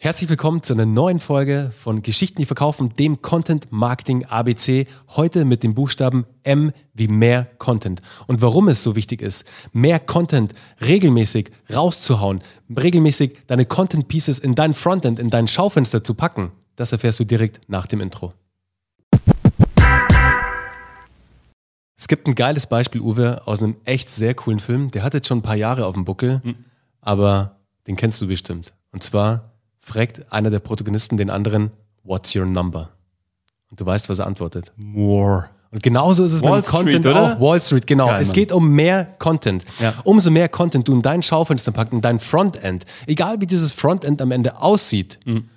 Herzlich willkommen zu einer neuen Folge von Geschichten, die verkaufen, dem Content Marketing ABC. Heute mit dem Buchstaben M wie mehr Content. Und warum es so wichtig ist, mehr Content regelmäßig rauszuhauen, regelmäßig deine Content Pieces in dein Frontend, in dein Schaufenster zu packen, das erfährst du direkt nach dem Intro. Es gibt ein geiles Beispiel, Uwe, aus einem echt sehr coolen Film. Der hat jetzt schon ein paar Jahre auf dem Buckel, aber den kennst du bestimmt. Und zwar fragt einer der Protagonisten den anderen, what's your number? Und du weißt, was er antwortet. More. Und genauso ist es Wall mit dem Content Street, oder? auch. Wall Street, genau. Geil, es Mann. geht um mehr Content. Ja. Umso mehr Content du in dein Schaufenster packst, in dein Frontend, egal wie dieses Frontend am Ende aussieht,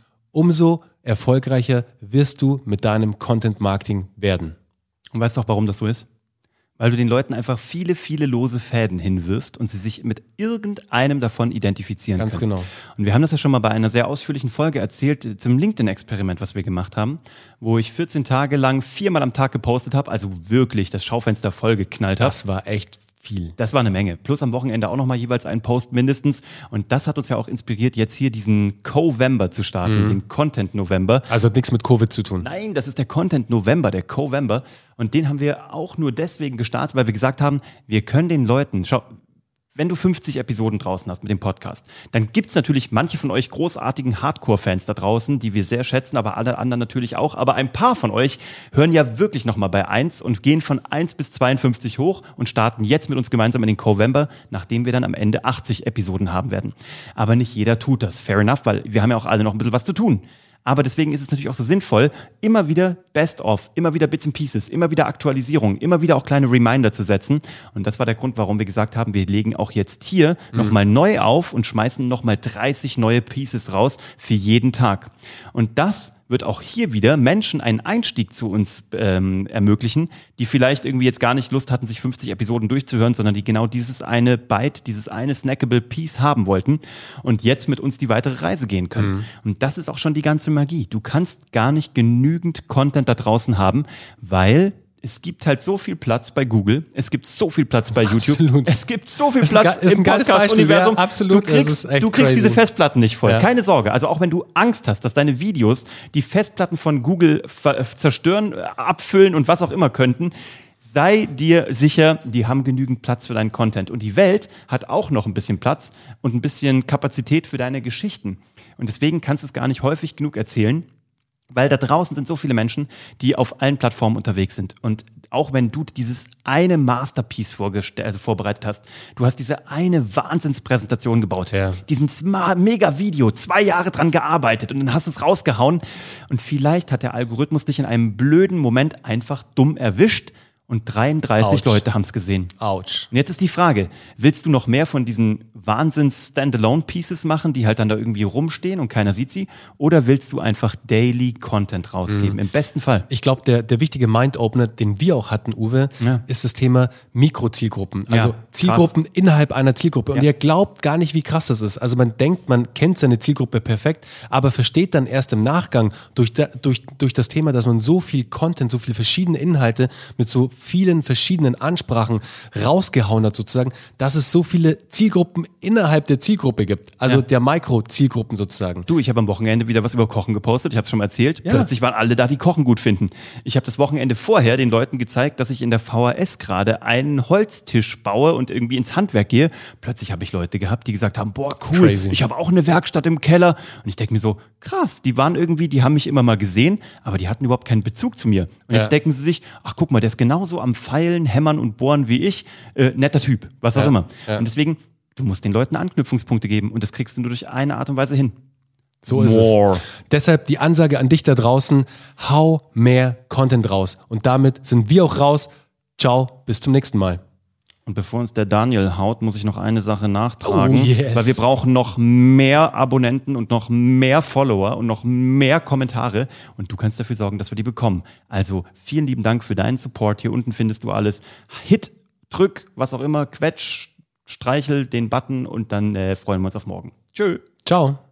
umso erfolgreicher wirst du mit deinem Content-Marketing werden. Und weißt du auch, warum das so ist? Weil du den Leuten einfach viele, viele lose Fäden hinwirfst und sie sich mit irgendeinem davon identifizieren Ganz können. genau. Und wir haben das ja schon mal bei einer sehr ausführlichen Folge erzählt, zum LinkedIn-Experiment, was wir gemacht haben, wo ich 14 Tage lang 4-mal am Tag gepostet habe, also wirklich das Schaufenster vollgeknallt habe. Das war echt viel. Das war eine Menge. Plus am Wochenende auch nochmal jeweils einen Post mindestens. Und das hat uns ja auch inspiriert, jetzt hier diesen Covember zu starten, den Content November. Also hat nichts mit Covid zu tun. Nein, das ist der Content November, der Covember. Und den haben wir auch nur deswegen gestartet, weil wir gesagt haben, wir können den Leuten, schau, wenn du 50 Episoden draußen hast mit dem Podcast, dann gibt es natürlich manche von euch großartigen Hardcore-Fans da draußen, die wir sehr schätzen, aber alle anderen natürlich auch. Aber ein paar von euch hören ja wirklich nochmal bei 1 und gehen von 1 bis 52 hoch und starten jetzt mit uns gemeinsam in den Covember, nachdem wir dann am Ende 80 Episoden haben werden. Aber nicht jeder tut das. Fair enough, weil wir haben ja auch alle noch ein bisschen was zu tun. Aber deswegen ist es natürlich auch so sinnvoll, immer wieder Best-of, immer wieder Bits and Pieces, immer wieder Aktualisierung, immer wieder auch kleine Reminder zu setzen. Und das war der Grund, warum wir gesagt haben, wir legen auch jetzt hier nochmal neu auf und schmeißen nochmal 30 neue Pieces raus für jeden Tag. Und das wird auch hier wieder Menschen einen Einstieg zu uns ermöglichen, die vielleicht irgendwie jetzt gar nicht Lust hatten, sich 50 Episoden durchzuhören, sondern die genau dieses eine Byte, dieses eine snackable Piece haben wollten und jetzt mit uns die weitere Reise gehen können. Und das ist auch schon die ganze Magie. Du kannst gar nicht genügend Content da draußen haben, weil es gibt halt so viel Platz bei Google, es gibt so viel Platz bei YouTube, Absolut. es gibt so viel Ist Platz ein im geiles Beispiel, Podcast-Universum. ja, absolut, Du das ist echt kriegst crazy. diese Festplatten nicht voll, Ja. keine Sorge. Also auch wenn du Angst hast, dass deine Videos die Festplatten von Google zerstören, abfüllen und was auch immer könnten, sei dir sicher, die haben genügend Platz für deinen Content. Und die Welt hat auch noch ein bisschen Platz und ein bisschen Kapazität für deine Geschichten. Und deswegen kannst du es gar nicht häufig genug erzählen, weil da draußen sind so viele Menschen, die auf allen Plattformen unterwegs sind. Und auch wenn du dieses eine Masterpiece vorbereitet hast, du hast diese eine Wahnsinnspräsentation gebaut, Ja. diesen Mega-Video, 2 Jahre dran gearbeitet und dann hast du es rausgehauen. Und vielleicht hat der Algorithmus dich in einem blöden Moment einfach dumm erwischt und 33 Autsch. Leute haben es gesehen. Autsch. Und jetzt ist die Frage, willst du noch mehr von diesen Wahnsinns-Standalone-Pieces machen, die halt dann da irgendwie rumstehen und keiner sieht sie? Oder willst du einfach Daily Content rausgeben? Im besten Fall. Ich glaube, der wichtige Mind-Opener, den wir auch hatten, Uwe, Ja. ist das Thema Mikrozielgruppen. Also Ja, Zielgruppen innerhalb einer Zielgruppe. Und Ja. ihr glaubt gar nicht, wie krass das ist. Also man denkt, man kennt seine Zielgruppe perfekt, aber versteht dann erst im Nachgang durch das Thema, dass man so viel Content, so viele verschiedene Inhalte mit so vielen verschiedenen Ansprachen rausgehauen hat sozusagen, dass es so viele Zielgruppen innerhalb der Zielgruppe gibt. Also Ja. der Mikro-Zielgruppen sozusagen. Du, ich habe am Wochenende wieder was über Kochen gepostet. Ich habe es schon mal erzählt. Ja. Plötzlich waren alle da, die Kochen gut finden. Ich habe das Wochenende vorher den Leuten gezeigt, dass ich in der VHS gerade einen Holztisch baue und irgendwie ins Handwerk gehe. Plötzlich habe ich Leute gehabt, die gesagt haben, boah, cool, Crazy. ich habe auch eine Werkstatt im Keller. Und ich denke mir so, krass, die haben mich immer mal gesehen, aber die hatten überhaupt keinen Bezug zu mir. Und Ja. jetzt denken sie sich, ach guck mal, der ist genauso am Feilen, Hämmern und Bohren wie ich. Netter Typ, was auch Ja. immer. Ja. Und deswegen, du musst den Leuten Anknüpfungspunkte geben und das kriegst du nur durch eine Art und Weise hin. So ist More. es. Deshalb die Ansage an dich da draußen, hau mehr Content raus. Und damit sind wir auch raus. Ciao, bis zum nächsten Mal. Und bevor uns der Daniel haut, muss ich noch eine Sache nachtragen, Oh, yes. weil wir brauchen noch mehr Abonnenten und noch mehr Follower und noch mehr Kommentare und du kannst dafür sorgen, dass wir die bekommen. Also vielen lieben Dank für deinen Support. Hier unten findest du alles. Hit, drück, was auch immer, quetsch, streichel den Button und dann freuen wir uns auf morgen. Tschö. Ciao.